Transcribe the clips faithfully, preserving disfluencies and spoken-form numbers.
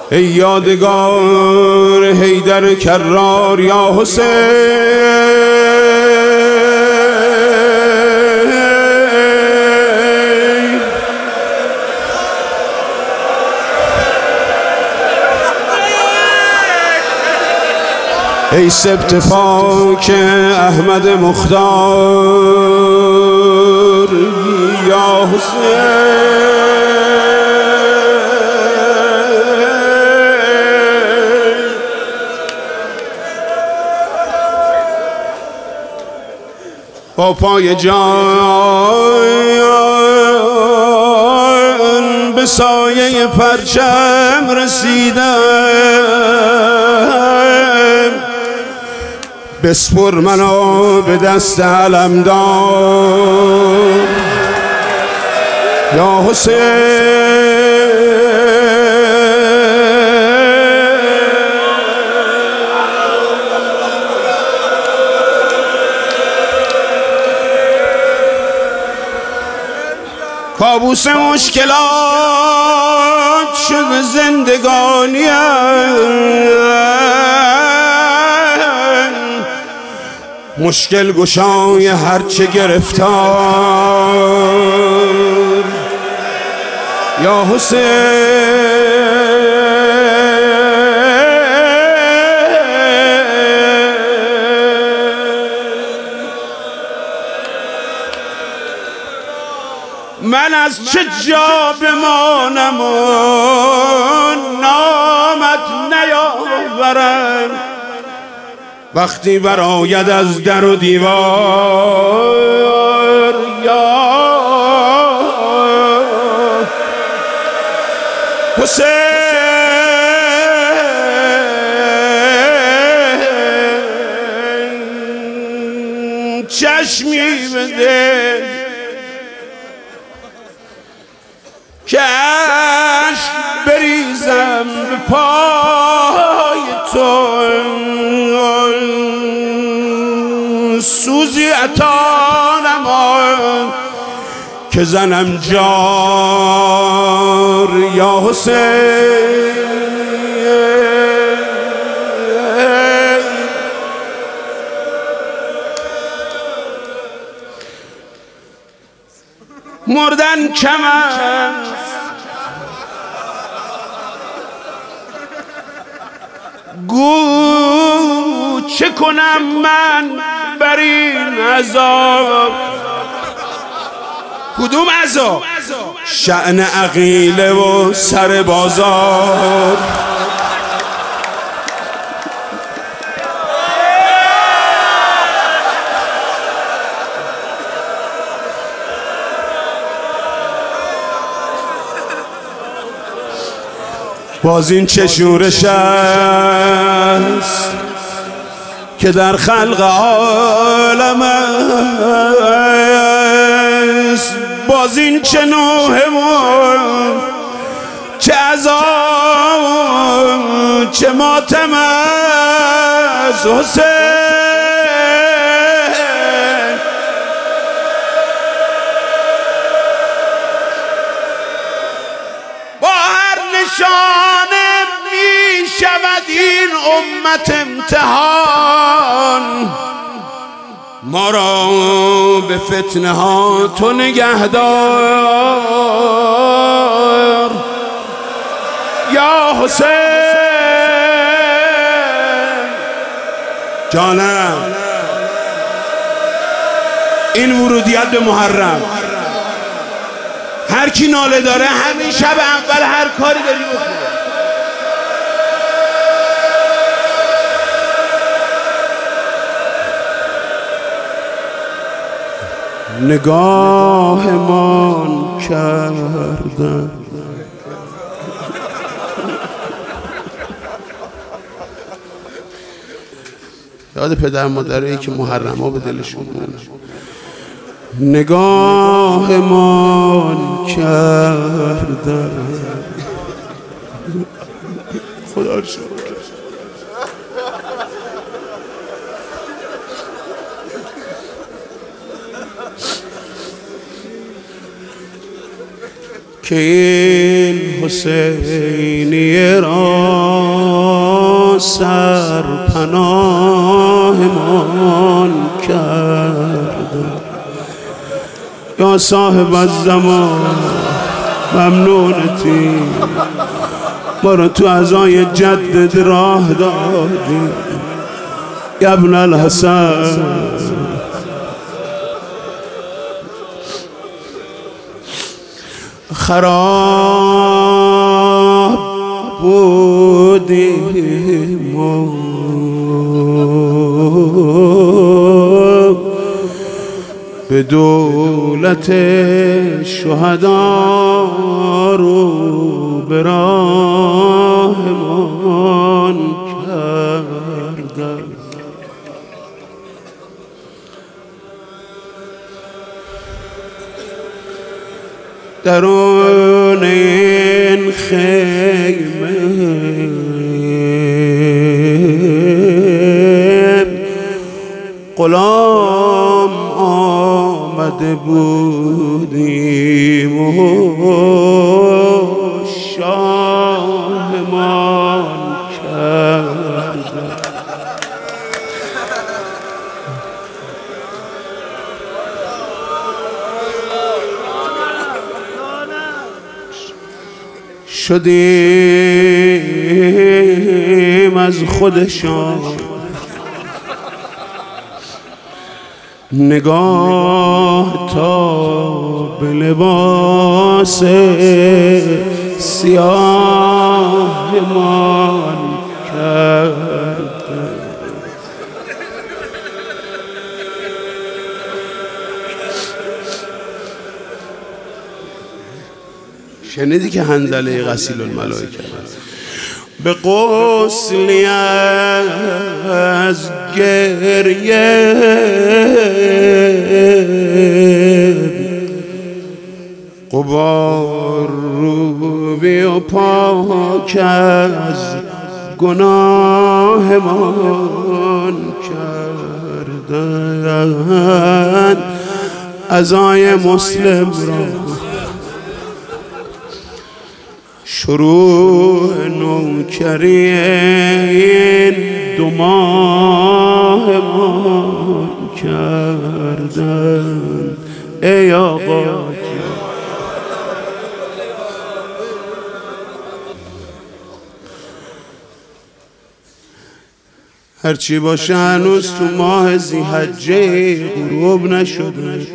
ای یادگار حیدر کرار یا حسین، ای سبت پاک احمد مختار یا حسین. با پای جان به سایه پرچم رسیدم، بسپر منو به دست علمدار یا حسین. کابوس مشکلات شد زندگانیم، مشکل گشای هرچه گرفتار یا حسین. من از چه جا بمانم و نامت نیاورم، وقتی براید از در و دیوار یا حسین. چشمی بده که عشق بریزم به پای تو، سوزی عطا نما که زنم جار یا حسین. مردن کم است گو چه کنم من بر این عذاب؟ کدوم عذاب؟ شأن عقیله و سر بازار. باز این چه شورش است که در خلق عالم است، باز این چه نوح چه عذاب چه ماتم است حسین. با هر نشانه می شود این امت امتحان، ما را به فتنه ها تو نگهدار یا حسین. جانم این ورودیت به محرم، هر کی ناله داره همین شب اول هر کاری داری بکنه. نگاهمان کردن یاد پدر مادرایی که محرم ها به دلشون بود. نگاهمان کردن خدا رو شکر. که این حسینیه را سرپناهمان کرد. یا صاحب الزمان ممنونتی، ما را تو عزای جدد راه دادی. یا ابن الحسن خراب بودیم و به دولت شهدا رو به راهمان کردن. درون این خیمه غلام آمده بودیم و شاهمان کردن. شدیم از خودشان نگاه تا به لباس سیاهمان کردن. شنیدی که حنظله غسیل الملائکه به غسلی از گریه غبار رو بی و پاک از گناهمان کردن. عزای مسلم را شروع نوکری این دو ماه ما کردن. ای آقا هرچی باشه هنوز تو ماه ذی‌حجه غروب نشده.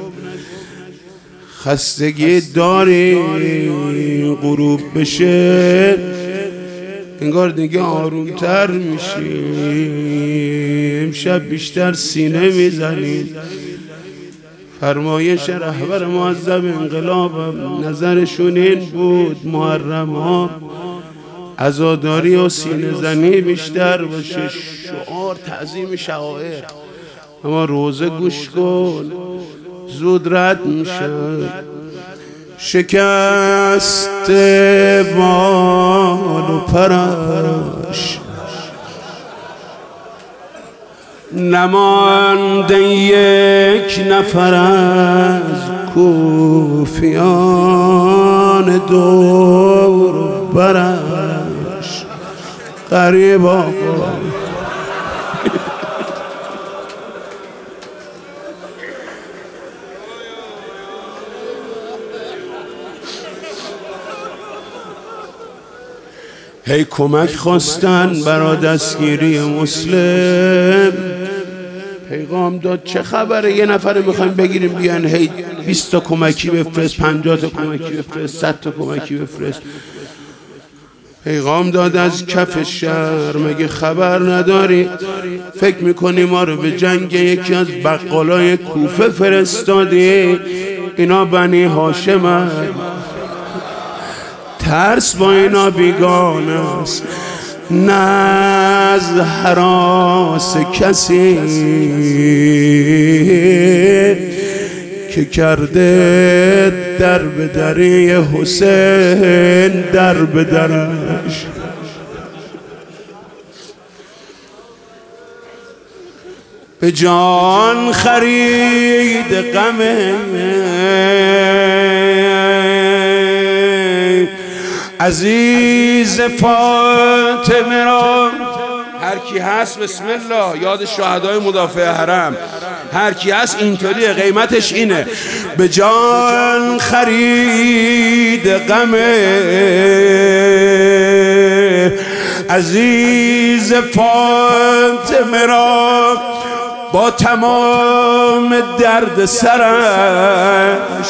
خستگی داری غروب بشه انگار دیگه آرومتر میشی. امشب بیشتر سینه میزنی. فرمایش رهبر معظم انقلابم نظرشون این بود محرم ها عزاداری و سینه زنی بیشتر باشه. شعار تعظیم شعائر. اما روزه گوش کن زود رد میشه. شکست بال و پرش نمانده یک نفر از کوفیان دور برش. غریب آقا هی کمک خواستن برای دستگیری مسلم. پیغام داد چه خبره یه نفر میخوایم بگیریم بیان. هی بیست تا کمکی بفرست، پنجاه تا کمکی بفرست، صد تا کمکی بفرست. پیغام داد از کف شهر مگه خبر نداری؟ فکر میکنی ما رو به جنگ یکی از بقالای کوفه فرستادی؟ اینا بنی هاشمن. ترس با اینا بیگانه است نه از هراس کسی که کرده در به دری حسین در به درش. به جان خرید غم عزیز فاطمه را هر کی هست بسم الله یاد شهدای مدافع حرم، هر کی هست اینطوریه، قیمتش اینه، به جان خرید غم عزیز فاطمه را با تمام درد سرش.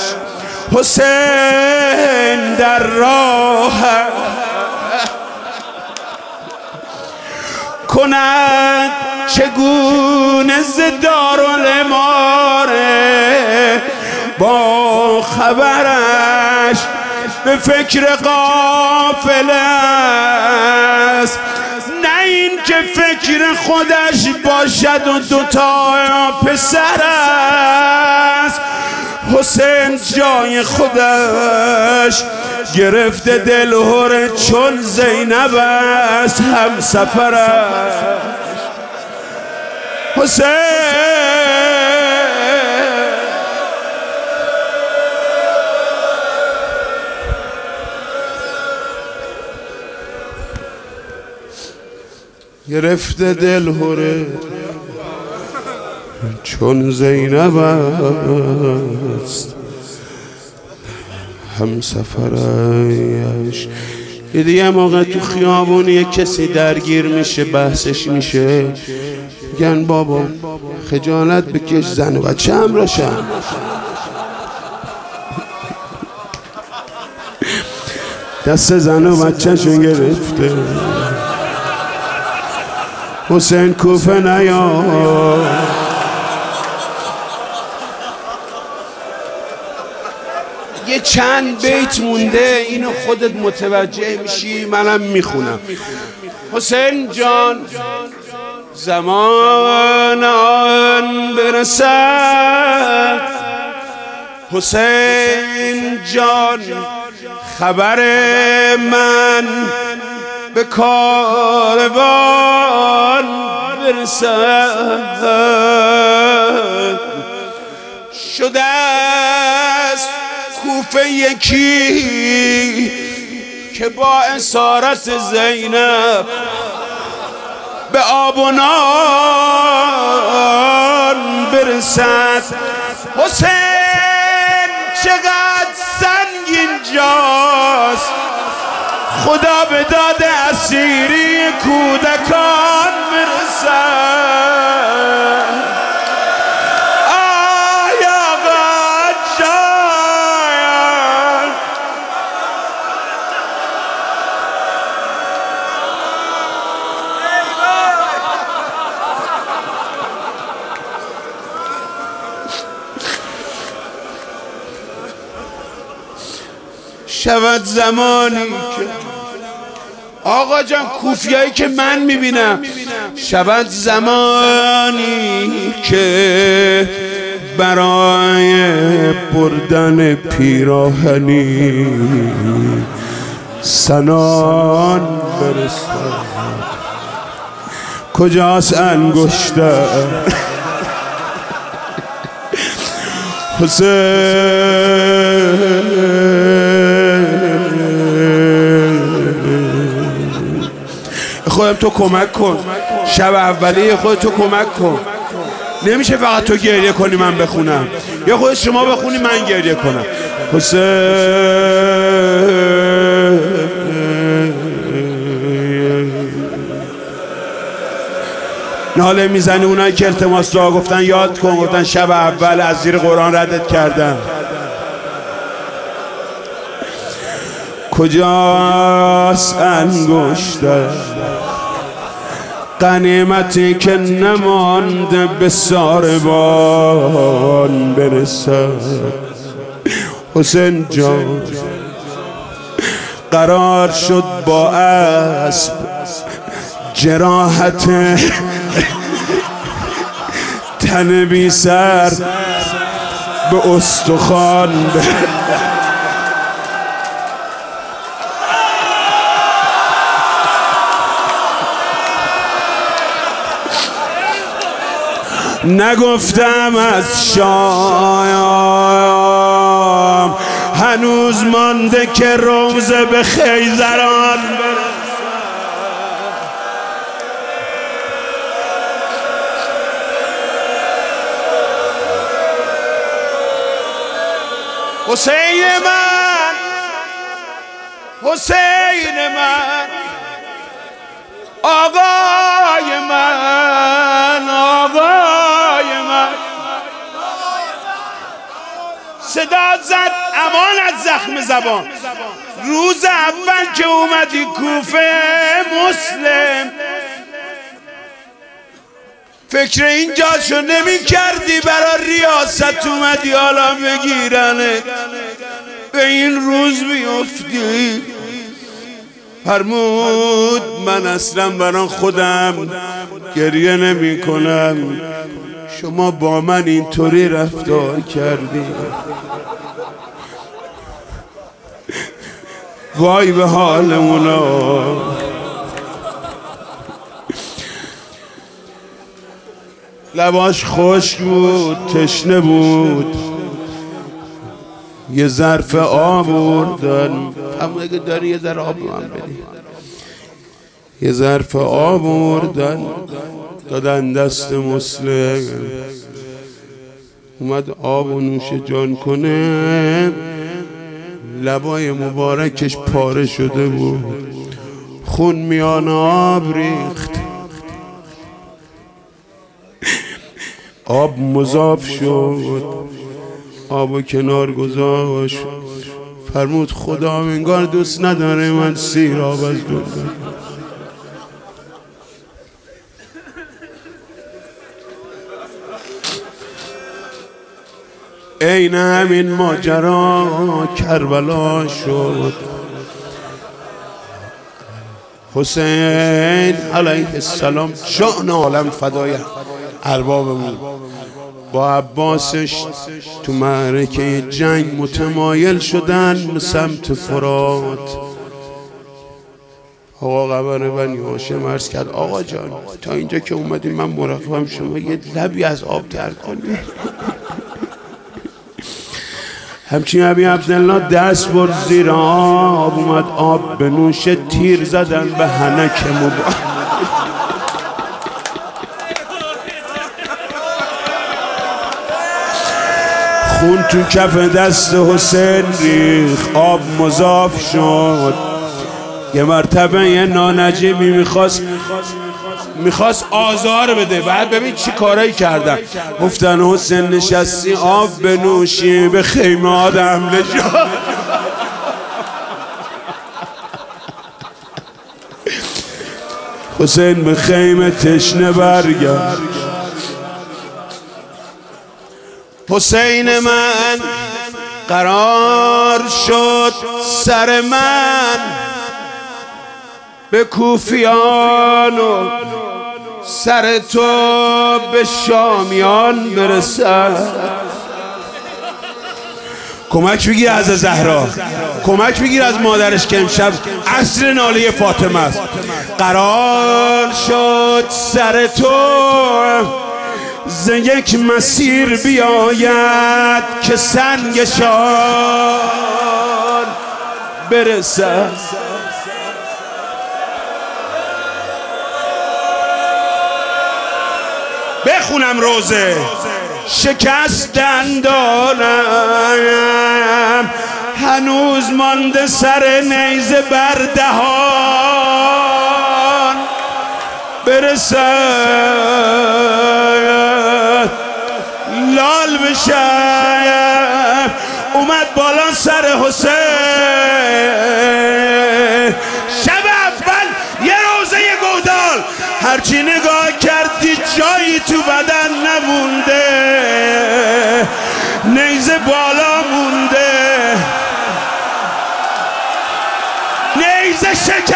حسین در راه کند چگونه ز دارالاماره، با خبرش به فکر قافله است، نه این که فکر خودش باشد و دوتا پسر است. حسین جای خودش گرفته دلهره چون زینب است هم سفرش. حسین گرفته دلهره چون زینب است هم سفرش. یه دیگه موقع تو خیابون یه کسی درگیر میشه بحثش میشه، میگن بابا خجالت بکش زن و بچه هم راشن. دست زن و بچه شو گرفته. حسین کوفه نیا، یه چند بیت مونده اینو خودت متوجه میشی منم میخونم. حسین جان زمان آن برسد، حسین جان خبر من به کاروان برسد. شده است کوفه یکی که با اسارت زینب به آب و نان برسد. حسین چقدر سنگین جاست، خدا به داد اسیری کودکان برسد. آی آقا جان شود زمانی که آقا جان کوفیایی که من میبینم، شود زمانی که برای بردن پیراهنی سنان برسد. کجاست انگشته حسین؟ خودم تو کمک کن، شب اولیه خودت تو کمک کن. نمیشه فقط تو گریه کنی من بخونم، یا خود شما بخونی من گریه کنم. حسین ناله میزنی. اونایی که التماس دعا گفتن یاد کن، گفتن شب اول از زیر قرآن ردت کردن. کجاست انگشته غنیمتی که نمانده به ساربان برسد؟ حسین جان قرار شد با اسب جراحت تن بی سر به استخوان برسد. نگفتم از شام هنوز مانده که روزه به خیزران حسین من، حسین من، آقای من، آقای من. صدا زد امان از زخم زبان. روز اول که اومدی کوفه مسلم، فکر این جاشو نمی کردی برا ریاست اومدی حالا بگیرنه، به این روز بیفتی. فرمود من اصلا برا خودم گریه نمی کنم، شما با من اینطوری رفتار کردی. وای به حال اونا. لباش خشک بود، تشنه بود، یه ظرف آب آوردن. اما اگه داری یه ذره آب من بدی. یه ظرف آب آوردن دادن دست مسلم. اومد آب و نوش جان کنه، لبای مبارکش پاره شده بود، خون میان آب ریخت. آب مضاف شد، آب و کنار گذاشت. فرمود خدا انگار دوست نداره من سیراب از دور. عین همین ماجرا کربلا شد. حسین علیه السلام جان عالم فدای اربابمون با عباسش تو معرکه جنگ متمایل شدن به سمت فرات. آقا قبر بنی هاشم عرض کرد آقا جان تا اینجا که اومدیم من مراقبم، شما یه لبی از آب تر کنید. همچین ابی عبدالله دست برد زیر آب، اومد آب به نوش، تیر زدن به حنک مبارک. خون تو کف دست حسین ریخ، آب مضاف شد. یه مرتبه یه نانجیبی میخواست میخواست آزار بده، بعد ببین چی کارایی کردن. گفتن حسین نشستی آب بنوشی به خیمه آدم لجا. حسین به خیمه تشنه برگشت. حسین من قرار شد سر من به کوفیان و سر تو به شامیان برسد. کمک بگیر از زهرا، کمک بگیر از مادرش که امشب عصر ناله فاطمه است. قرار شد سر تو ز یک مسیر بیاید که سنگشان برسد. بخونم روزه. شکست دندانم هنوز مانده سر نیزه بر دهان برسد. لال بشم اومد بالا سر حسین. شب اول یه روزه یه گودال، هرچی نگاه کردی جایی تو بدن نمونده، نیزه بالا مونده، نیزه شکست.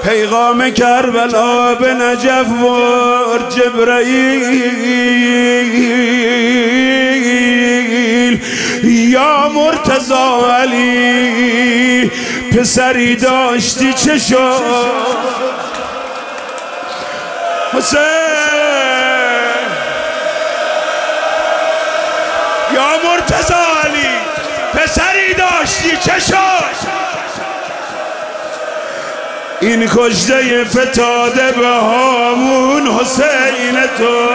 پیغام کربلا به نجف برد جبرائیل یا مرتضی علی پسری داشتی چه شد حسین یا مرتضی علی پسری داشتی چه شد این کشته فتاده به هامون حسین تو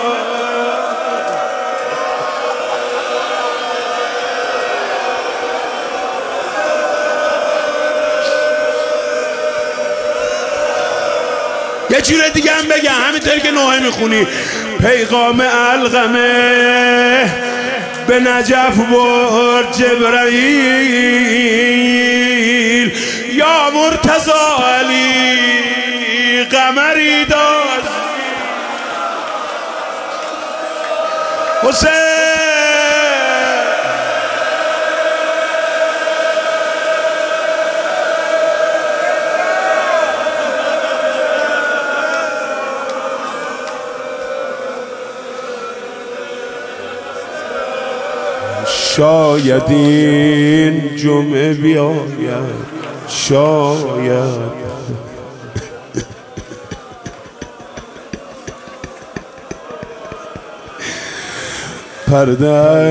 یه جور دیگه هم بگم همینطوری که نوحه میخونی پیغام علقمه به نجف برد جبرائیل یا مرتضی علی قمری داشت حسین شاید این جمعه بیاید شاید پرده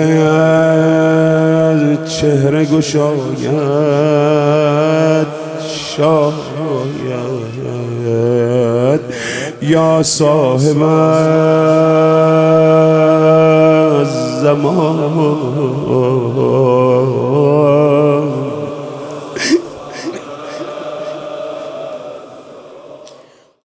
از چهره گشاید شاید یا صاحب زمان